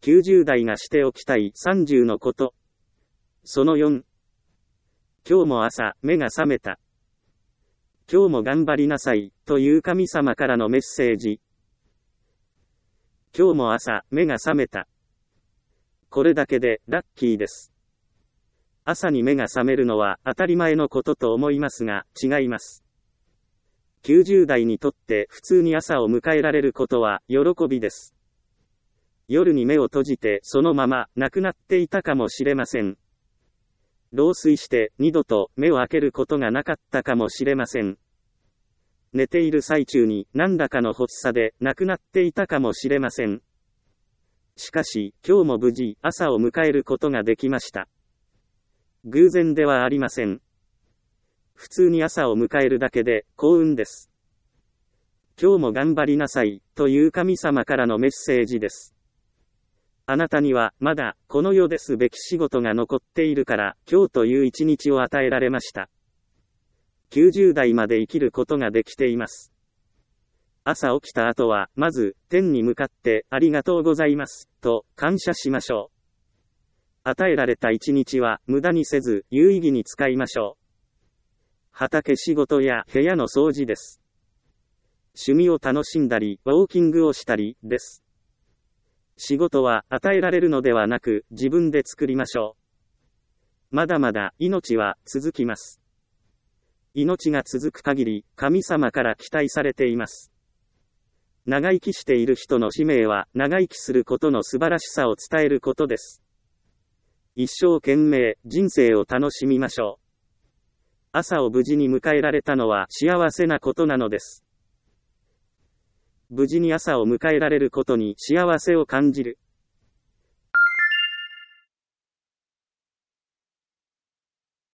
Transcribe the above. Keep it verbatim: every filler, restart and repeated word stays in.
きゅうじゅう代がしておきたいさんじゅうのこと。そのよん。今日も朝、目が覚めた。今日も頑張りなさい、という神様からのメッセージ。今日も朝、目が覚めた。これだけで、ラッキーです。朝に目が覚めるのは当たり前のことと思いますが、違います。きゅうじゅう代にとって普通に朝を迎えられることは、喜びです。夜に目を閉じてそのまま亡くなっていたかもしれません。老衰して二度と目を開けることがなかったかもしれません。寝ている最中に何らかの発作で亡くなっていたかもしれません。しかし、今日も無事朝を迎えることができました。偶然ではありません。普通に朝を迎えるだけで幸運です。今日も頑張りなさい、という神様からのメッセージです。あなたにはまだこの世ですべき仕事が残っているから今日という一日を与えられました。きゅうじゅう代まで生きることができています。朝起きた後はまず天に向かってありがとうございますと感謝しましょう。与えられた一日は無駄にせず有意義に使いましょう。畑仕事や部屋の掃除です。趣味を楽しんだりウォーキングをしたりです。仕事は与えられるのではなく自分で作りましょう。まだまだ命は続きます。命が続く限り神様から期待されています。長生きしている人の使命は長生きすることの素晴らしさを伝えることです。一生懸命人生を楽しみましょう。朝を無事に迎えられたのは幸せなことなのです。無事に朝を迎えられることに幸せを感じる。